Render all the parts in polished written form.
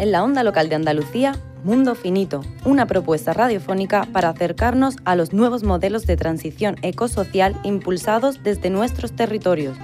en la onda local de Andalucía, Mundo Finito, una propuesta radiofónica para acercarnos a los nuevos modelos de transición ecosocial impulsados desde nuestros territorios.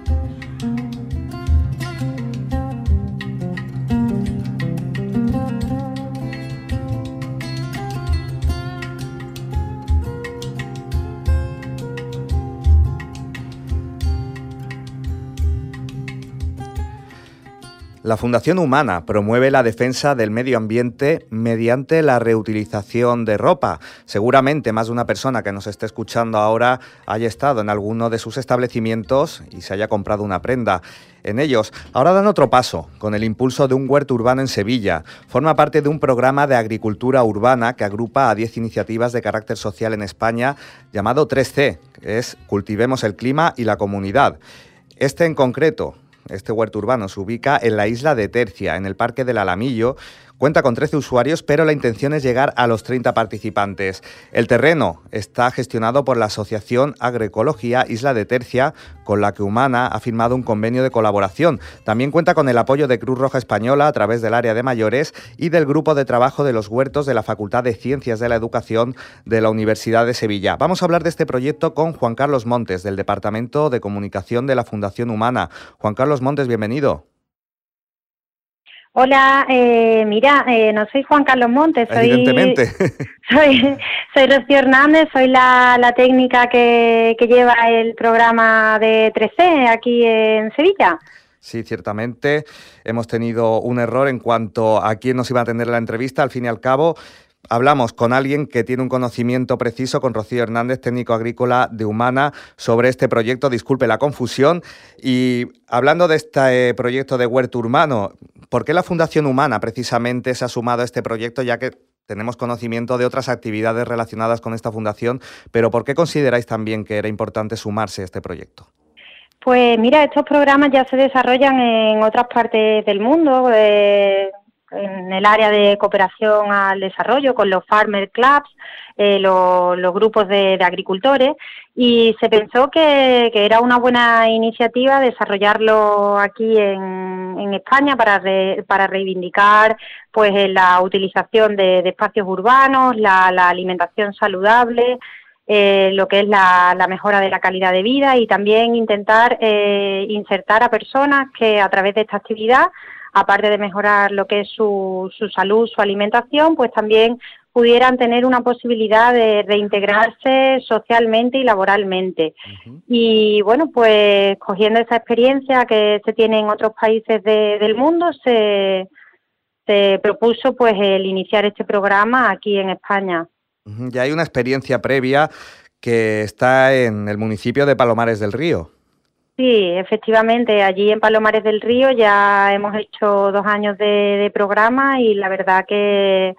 La Fundación Humana promueve la defensa del medio ambiente mediante la reutilización de ropa. Seguramente más de una persona que nos esté escuchando ahora haya estado en alguno de sus establecimientos y se haya comprado una prenda en ellos. Ahora dan otro paso con el impulso de un huerto urbano en Sevilla. Forma parte de un programa de agricultura urbana que agrupa a 10 iniciativas de carácter social en España llamado 3C, que es Cultivemos el Clima y la Comunidad. Este en concreto, este huerto urbano se ubica en la isla de Tercia, en el Parque del Alamillo. Cuenta con 13 usuarios, pero la intención es llegar a los 30 participantes. El terreno está gestionado por la Asociación Agroecología Isla de Tercia, con la que Humana ha firmado un convenio de colaboración. También cuenta con el apoyo de Cruz Roja Española a través del área de mayores y del grupo de trabajo de los huertos de la Facultad de Ciencias de la Educación de la Universidad de Sevilla. Vamos a hablar de este proyecto con Juan Carlos Montes, del Departamento de Comunicación de la Fundación Humana. Juan Carlos Montes, bienvenido. Hola, no soy Juan Carlos Montes, Evidentemente. soy Rocío Hernández, soy la técnica que lleva el programa de 3C aquí en Sevilla. Sí, ciertamente hemos tenido un error en cuanto a quién nos iba a atender la entrevista. Al fin y al cabo, hablamos con alguien que tiene un conocimiento preciso, con Rocío Hernández, técnico agrícola de Humana, sobre este proyecto. Disculpe la confusión. Y hablando de este proyecto de huerto urbano, ¿por qué la Fundación Humana precisamente se ha sumado a este proyecto, ya que tenemos conocimiento de otras actividades relacionadas con esta fundación, pero por qué consideráis también que era importante sumarse a este proyecto? Pues mira, estos programas ya se desarrollan en otras partes del mundo, en el área de cooperación al desarrollo, con los Farmer Clubs, los grupos de agricultores, y se pensó que era una buena iniciativa desarrollarlo aquí en España para reivindicar pues la utilización de espacios urbanos, la alimentación saludable, lo que es la mejora de la calidad de vida, y también intentar insertar a personas que a través de esta actividad, aparte de mejorar lo que es su salud, su alimentación, pues también pudieran tener una posibilidad de reintegrarse socialmente y laboralmente. Uh-huh. Y bueno, pues cogiendo esa experiencia que se tiene en otros países del mundo, se propuso pues el iniciar este programa aquí en España. Uh-huh. Ya hay una experiencia previa que está en el municipio de Palomares del Río. Sí, efectivamente, allí en Palomares del Río ya hemos hecho 2 años de programa, y la verdad que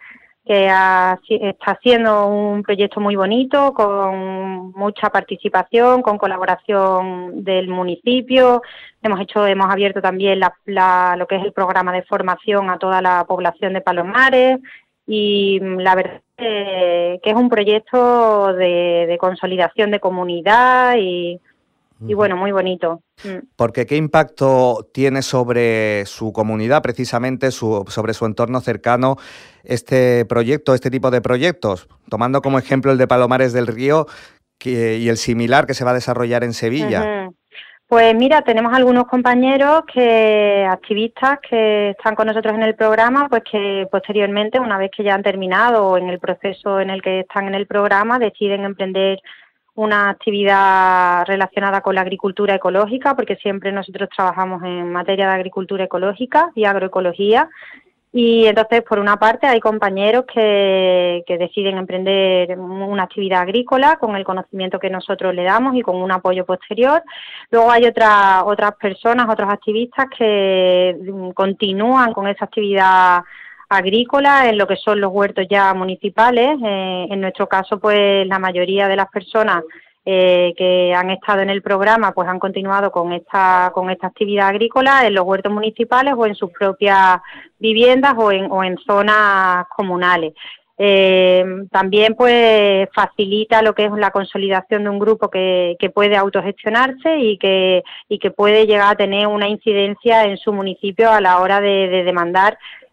está siendo un proyecto muy bonito, con mucha participación, con colaboración del municipio. Hemos abierto también lo que es el programa de formación a toda la población de Palomares, y la verdad que es un proyecto de consolidación de comunidad y bueno, muy bonito. Porque ¿qué impacto tiene sobre su comunidad, precisamente sobre su entorno cercano, este proyecto, este tipo de proyectos? Tomando como ejemplo el de Palomares del Río y el similar que se va a desarrollar en Sevilla. Uh-huh. Pues mira, tenemos algunos compañeros activistas que están con nosotros en el programa, pues que posteriormente, una vez que ya han terminado o en el proceso en el que están en el programa, deciden emprender una actividad relacionada con la agricultura ecológica, porque siempre nosotros trabajamos en materia de agricultura ecológica y agroecología. Y entonces, por una parte, hay compañeros que deciden emprender una actividad agrícola con el conocimiento que nosotros le damos y con un apoyo posterior. Luego hay otras personas, otros activistas que continúan con esa actividad agrícola en lo que son los huertos ya municipales. En nuestro caso, pues la mayoría de las personas que han estado en el programa pues han continuado con esta actividad agrícola en los huertos municipales o en sus propias viviendas o en zonas comunales. También pues facilita lo que es la consolidación de un grupo que puede autogestionarse y que puede llegar a tener una incidencia en su municipio a la hora de demandar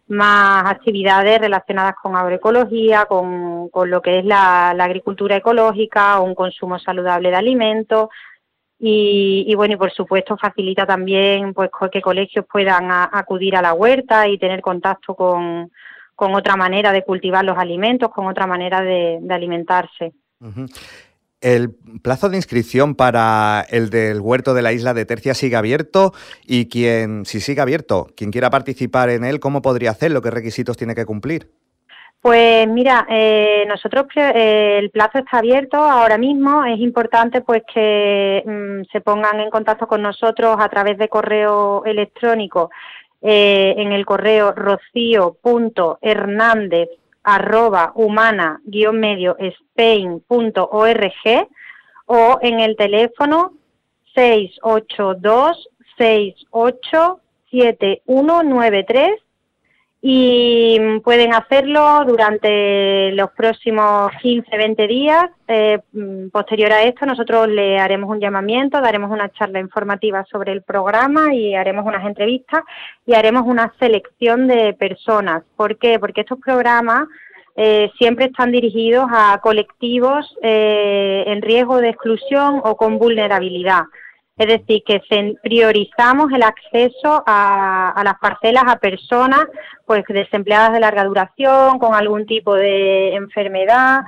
más actividades relacionadas con agroecología, con lo que es la agricultura ecológica, un consumo saludable de alimentos y bueno, y por supuesto facilita también pues que colegios puedan acudir a la huerta y tener contacto con otra manera de cultivar los alimentos, con otra manera de alimentarse. Uh-huh. ¿El plazo de inscripción para el del huerto de la isla de Tercia sigue abierto? Y si sigue abierto, quien quiera participar en él, ¿cómo podría hacerlo? ¿Qué requisitos tiene que cumplir? Pues mira, nosotros el plazo está abierto ahora mismo. Es importante pues que se pongan en contacto con nosotros a través de correo electrónico en el correo rocio.hernandez@humana-spain.org o en el teléfono 682-687193 y pueden hacerlo durante los próximos 15-20 días. Posterior a esto, nosotros le haremos un llamamiento, daremos una charla informativa sobre el programa y haremos unas entrevistas y haremos una selección de personas. ¿Por qué? Porque estos programas siempre están dirigidos a colectivos en riesgo de exclusión o con vulnerabilidad. Es decir, que priorizamos el acceso a las parcelas a personas pues desempleadas de larga duración, con algún tipo de enfermedad,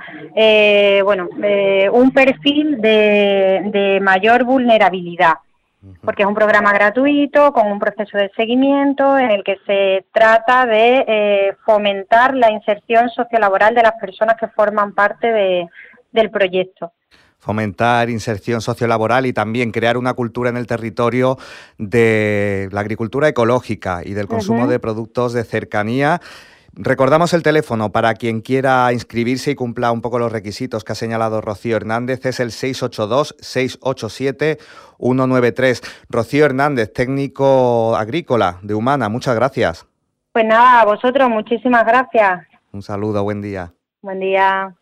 un perfil de mayor vulnerabilidad, porque es un programa gratuito, con un proceso de seguimiento en el que se trata de fomentar la inserción sociolaboral de las personas que forman parte del proyecto. Fomentar inserción sociolaboral y también crear una cultura en el territorio de la agricultura ecológica y del consumo de productos de cercanía. Recordamos el teléfono para quien quiera inscribirse y cumpla un poco los requisitos que ha señalado Rocío Hernández. Es el 682-687-193. Rocío Hernández, técnico agrícola de Humana, muchas gracias. Pues nada, a vosotros, muchísimas gracias. Un saludo, buen día. Buen día.